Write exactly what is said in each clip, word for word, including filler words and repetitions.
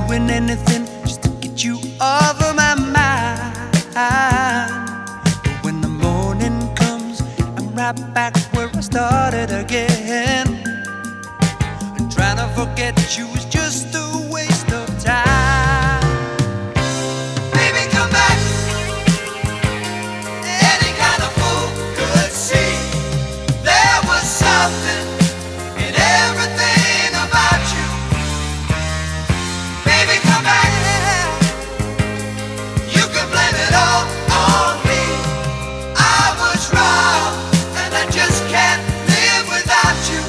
doing anything just to get you off of my mind. But when the morning comes, I'm right back where I started again. And trying to forget you is just a waste of time. Baby, come back. Any kind of fool could see there was something in everything about you. Baby, come back. You can blame it all on me. I was wrong, and I just can't live without you.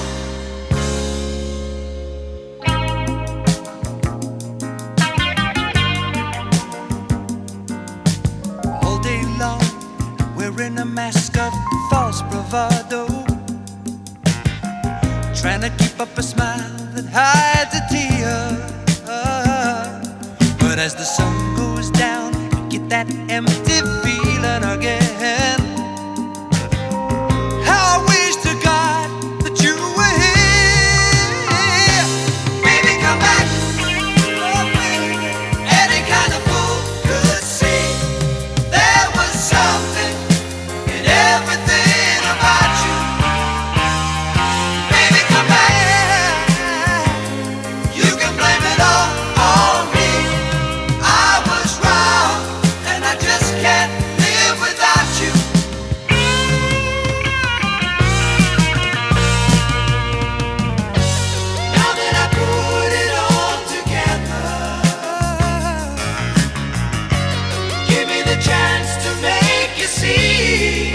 All day long, wearing a mask of false bravado, trying to keep up a smile that hides a tear. But as the sun goes down, I get that empty feeling again. How I wish to God that you were here. Baby, come back. Any kind of fool could see there was something in everything about you. Baby, come back. You can blame it all on me. I was wrong, and I just can't live without you. Now that I put it all together, give me the chance to make you see.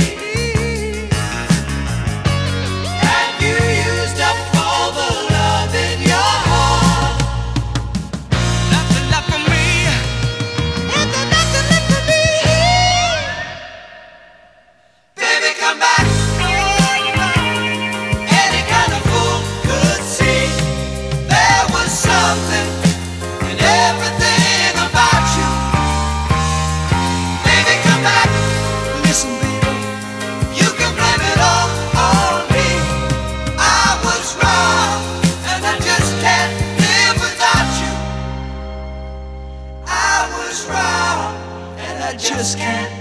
Have you used up all the love in your heart? Nothing left for me. Nothing, nothing left for me. Baby, come back. Any kind of fool could see there was something in everything about you. Baby, come back. Listen, baby, you can blame it all on me. I was wrong, and I just can't live without you. I was wrong, and I just can't